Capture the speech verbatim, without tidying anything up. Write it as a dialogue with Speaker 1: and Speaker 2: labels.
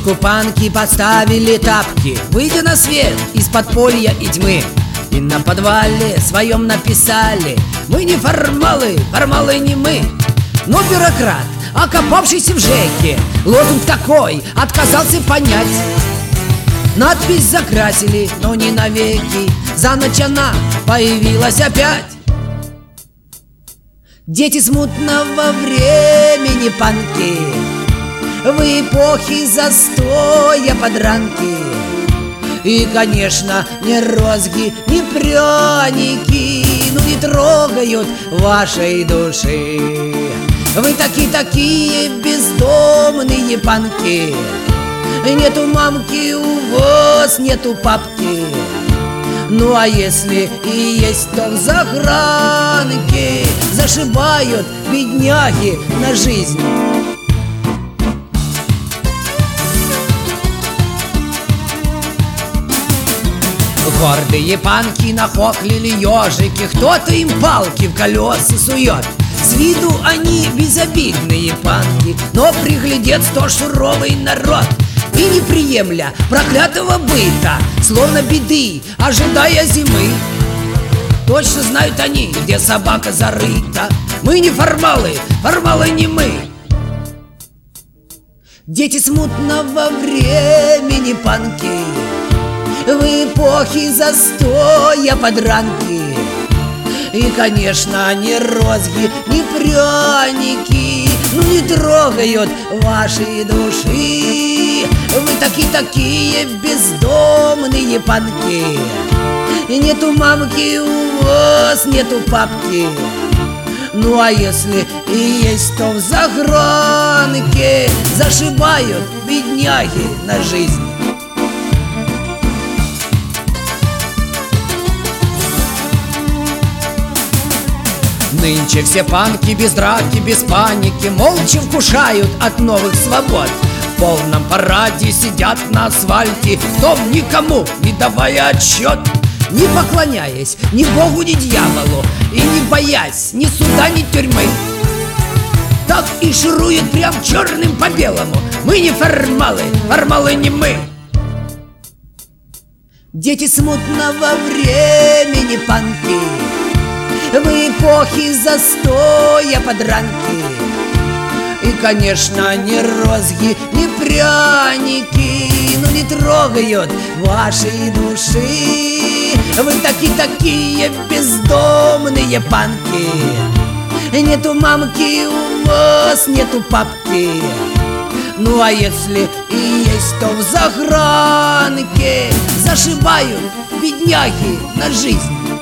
Speaker 1: точку панки поставили тапки, выйдя на свет из подполья и тьмы. И на подвале своем написали: мы не формалы, формалы не мы. Но бюрократ, окопавшийся в ЖЭКе, лозунг такой отказался понять. Надпись закрасили, но не навеки, за ночь она появилась опять. Дети смутного времени панки, в эпохе застоя подранки. И, конечно, ни розги, ни пряники, ну не трогают вашей души. Вы такие-такие бездомные панки. Нету мамки у вас, нету папки. Ну а если и есть, то в загранке зашибают бедняги на жизнь. Гордые панки нахохлили ежики, кто-то им палки в колеса сует. С виду они безобидные панки, но приглядец то суровый народ. И не приемля проклятого быта, словно беды, ожидая зимы. Точно знают они, где собака зарыта. Мы не формалы, формалы не мы. Дети смутного времени панки, в эпохе застоя подранки. И, конечно, ни розги, ни пряники, ну не трогают вашей души. Вы такие-такие бездомные панки. Нету мамки у вас, нету папки. Ну а если и есть, то в загранке зашибают бедняги на жизнь. Нынче все панки без драки, без паники молча вкушают от новых свобод. В полном параде сидят на асфальте, в том никому не давая отчет. Не поклоняясь ни богу, ни дьяволу, и не боясь ни суда, ни тюрьмы. Так и ширует прям черным по белому: мы не формалы, формалы не мы. Дети смутного времени панки, в эпохе застоя подранки. И, конечно, ни розги, ни пряники, ну не трогают вашей души. Вы такие-такие бездомные панки. Нету мамки у вас, нету папки. Ну а если и есть, то в загранке зашибают бедняги на жизнь.